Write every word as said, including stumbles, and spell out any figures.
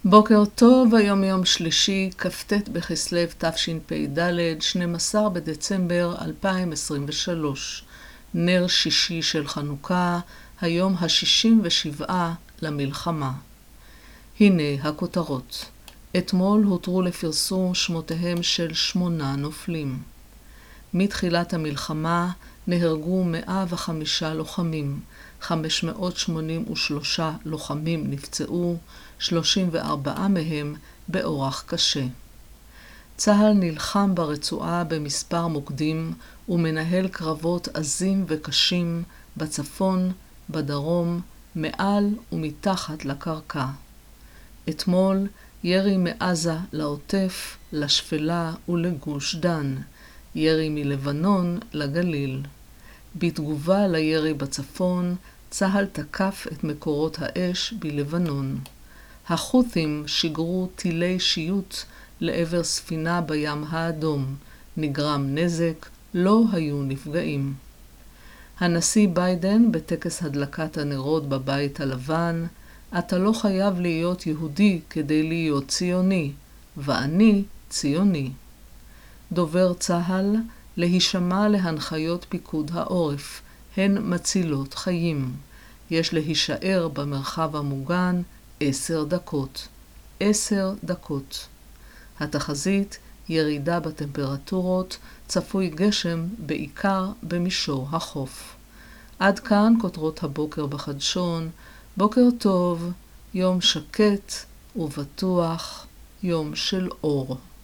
בוקר טוב, היום יום שלישי, כ"ט בכסלו תשפ"ד, שנים עשר בדצמבר אלפיים עשרים ושלוש. נר שישי של חנוכה, היום ה-שישים ושבעה למלחמה. הנה הכותרות. אתמול הותרו לפרסום שמותיהם של שמונה נופלים. מתחילת המלחמה נהרגו מאה וחמישה לוחמים, חמש מאות שמונים ושלושה לוחמים נפצעו, שלושים וארבעה מהם באורח קשה. צה"ל נלחם ברצועה במספר מוקדים ומנהל קרבות עזים וקשים בצפון, בדרום, מעל ומתחת לקרקע. אתמול ירי מעזה לעוטף, לשפלה ולגוש דן, ירי מלבנון לגליל. בתגובה לירי בצפון, צה"ל תקף את מקורות האש בלבנון. החות'ים שיגרו טילי שיוט לעבר ספינה בים האדום. נגרם נזק, לא היו נפגעים. הנשיא ביידן בטקס הדלקת הנרות בבית הלבן, אתה לא חייב להיות יהודי כדי להיות ציוני, ואני ציוני. דובר צה"ל, להישמע להנחיות פיקוד העורף, הן מצילות חיים. יש להישאר במרחב המוגן עשר דקות. עשר דקות. התחזית, ירידה בטמפרטורות, צפוי גשם בעיקר במישור החוף. עד כאן כותרות הבוקר בחדשון. בוקר טוב, יום שקט ובטוח, יום של אור.